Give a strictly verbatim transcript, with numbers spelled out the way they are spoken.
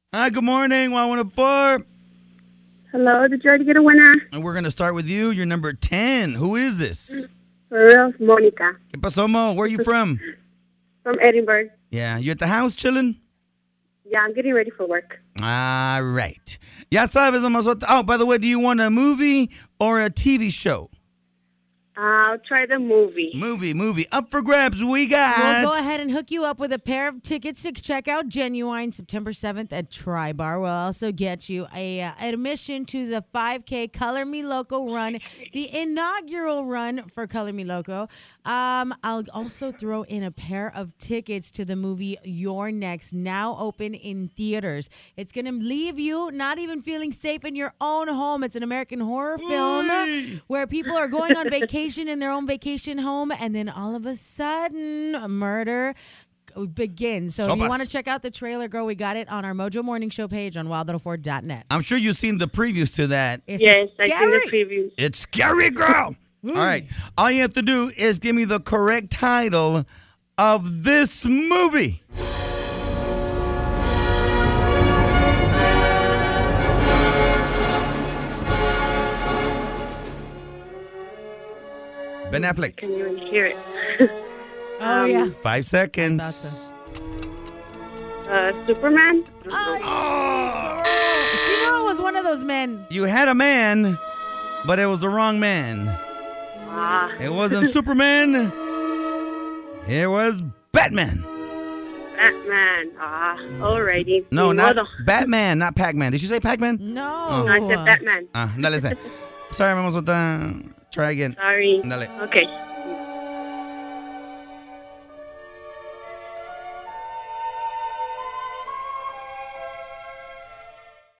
Hi, good morning. one one four. Hello, did you already get a winner? And we're going to start with you. You're number ten. Who is this? For real, Monica. ¿Qué pasó, Mo? Where are you from? From Edinburgh. Yeah, you at the house chilling? Yeah, I'm getting ready for work. All right. Ya sabes, vamos. Oh, by the way, do you want a movie or a T V show? I'll try the movie. Movie, movie. Up for grabs. We got. We'll go ahead and hook you up with a pair of tickets to check out Genuine September seventh at Tri-Bar. We'll also get you a uh, admission to the five K Color Me Loco run, the inaugural run for Color Me Loco. Um, I'll also throw in a pair of tickets to the movie You're Next, now open in theaters. It's going to leave you not even feeling safe in your own home. It's an American horror film Oy. where people are going on vacation in their own vacation home, and then all of a sudden, a murder begins. So if you Sopas. want to check out the trailer, girl, we got it on our Mojo Morning Show page on wild oh four dot net. I'm sure you've seen the previews to that. It's Yes, I seen scary. the previews. It's scary, girl. All right. All you have to do is give me the correct title of this movie. Ben Affleck. Can you even hear it? Oh, Um, yeah. Five seconds. Uh, Superman? Oh, She knew it was one of those men. you had a man, but it was the wrong man. Ah, It wasn't Superman. It was Batman. Batman. Ah, alrighty. No, Ni not modo. Batman, not Pac-Man. Did you say Pac-Man? No. No, I said Batman. Ah, dale, say. Sorry, mamosota. Try again. Sorry. Dale. Okay.